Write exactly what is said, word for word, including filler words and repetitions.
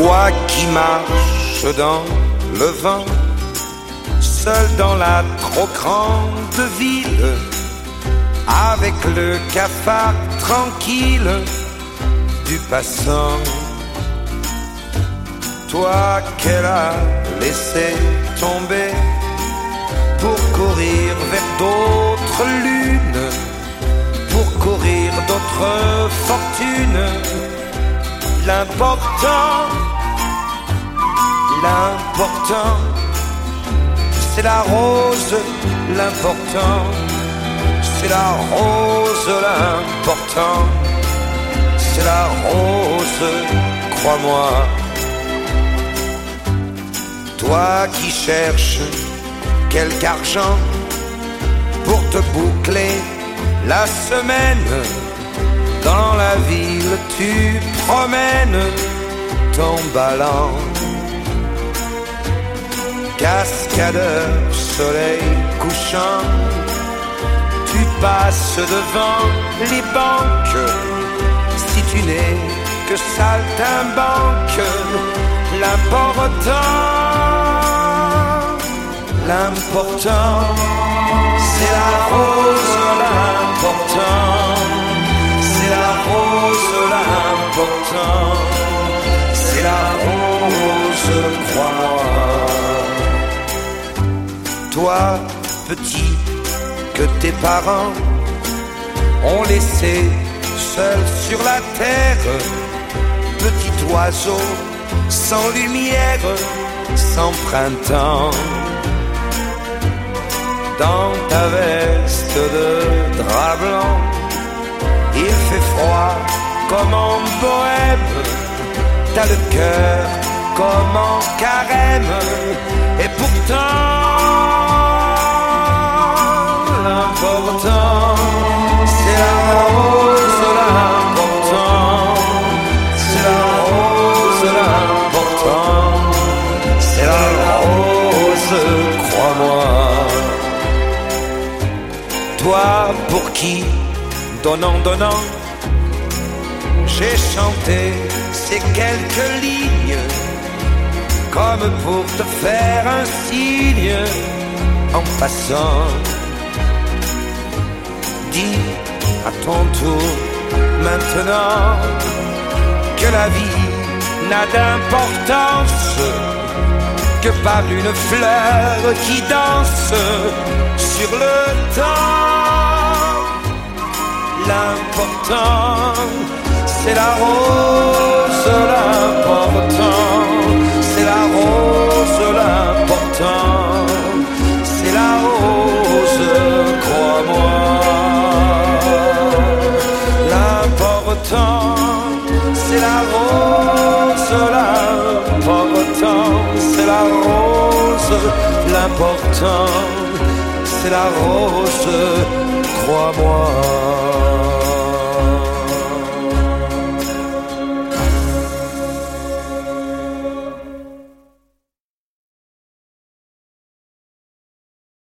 Toi qui marches dans le vent, seul dans la trop grande ville, avec le cafard tranquille du passant. Toi qu'elle a laissé tomber pour courir vers d'autres lunes, pour courir d'autres fortunes. L'important, l'important, c'est la rose, l'important, c'est la rose, l'important, c'est la rose, crois-moi. Toi qui cherches quelque argent pour te boucler la semaine, dans la ville tu promènes ton ballon. Cascadeur, soleil couchant, tu passes devant les banques. Si tu n'es que saltimbanque, l'important, l'important, c'est la rose, l'important, c'est la rose, l'important, c'est la rose, crois-moi. Toi, petit, que tes parents ont laissé seul sur la terre, petit oiseau sans lumière, sans printemps. Dans ta veste de drap blanc, il fait froid comme en bohème, t'as le cœur comme en carême, et pourtant l'important, c'est la rose, l'important, c'est la rose, l'important, c'est la rose, crois-moi. Toi pour qui, donnant, donnant, j'ai chanté ces quelques lignes, comme pour te faire un signe en passant. Dis à ton tour maintenant que la vie n'a d'importance que par une fleur qui danse sur le temps. L'important, c'est la rose, l'important, c'est la rose, l'important, c'est la rose, crois-moi. L'important, c'est la rose, l'important, c'est la rose, l'important, c'est la rose, crois-moi.